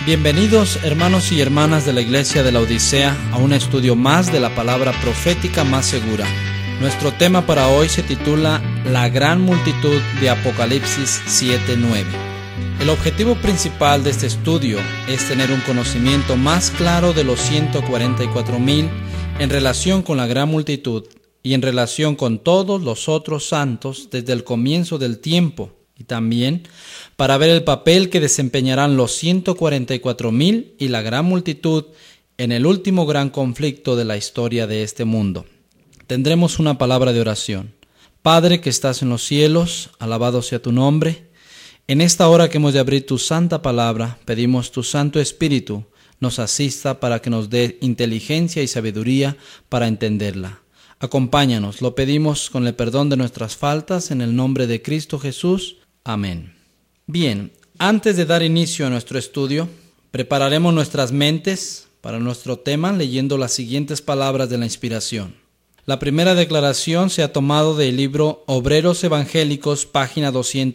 Bienvenidos hermanos y hermanas de la Iglesia de la Odisea a un estudio más de la palabra profética más segura. Nuestro tema para hoy se titula La gran multitud de Apocalipsis 7:9. El objetivo principal de este estudio es tener un conocimiento más claro de los 144,000 en relación con la gran multitud y en relación con todos los otros santos desde el comienzo del tiempo, y también para ver el papel que desempeñarán los 144,000 y la gran multitud en el último gran conflicto de la historia de este mundo. Tendremos una palabra de oración. Padre que estás en los cielos, alabado sea tu nombre. En esta hora que hemos de abrir tu santa palabra, pedimos tu Santo Espíritu nos asista para que nos dé inteligencia y sabiduría para entenderla. Acompáñanos, lo pedimos con el perdón de nuestras faltas, en el nombre de Cristo Jesús. Amén. Bien, antes de dar inicio a nuestro estudio, prepararemos nuestras mentes para nuestro tema leyendo las siguientes palabras de la inspiración. La primera declaración se ha tomado del libro Obreros Evangélicos, página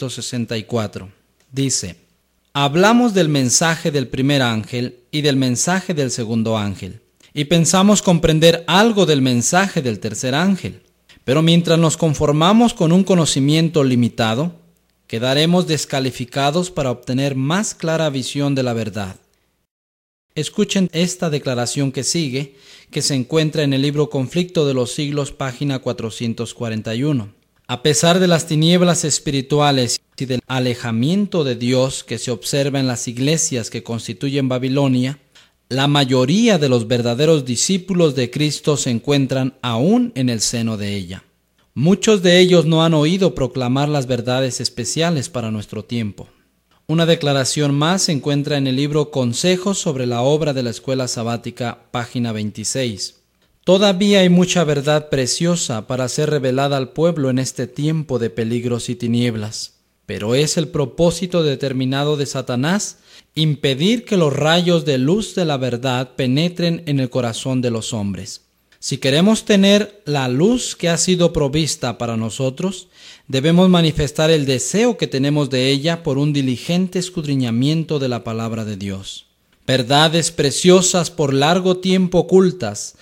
264. Dice: hablamos del mensaje del primer ángel y del mensaje del segundo ángel, y pensamos comprender algo del mensaje del tercer ángel. Pero mientras nos conformamos con un conocimiento limitado, quedaremos descalificados para obtener más clara visión de la verdad. Escuchen esta declaración que sigue, que se encuentra en el libro Conflicto de los Siglos, página 441. A pesar de las tinieblas espirituales y del alejamiento de Dios que se observa en las iglesias que constituyen Babilonia, la mayoría de los verdaderos discípulos de Cristo se encuentran aún en el seno de ella. Muchos de ellos no han oído proclamar las verdades especiales para nuestro tiempo. Una declaración más se encuentra en el libro Consejos sobre la obra de la Escuela Sabática, página 26. Todavía hay mucha verdad preciosa para ser revelada al pueblo en este tiempo de peligros y tinieblas, pero es el propósito determinado de Satanás impedir que los rayos de luz de la verdad penetren en el corazón de los hombres. Si queremos tener la luz que ha sido provista para nosotros, debemos manifestar el deseo que tenemos de ella por un diligente escudriñamiento de la palabra de Dios. Verdades preciosas por largo tiempo ocultas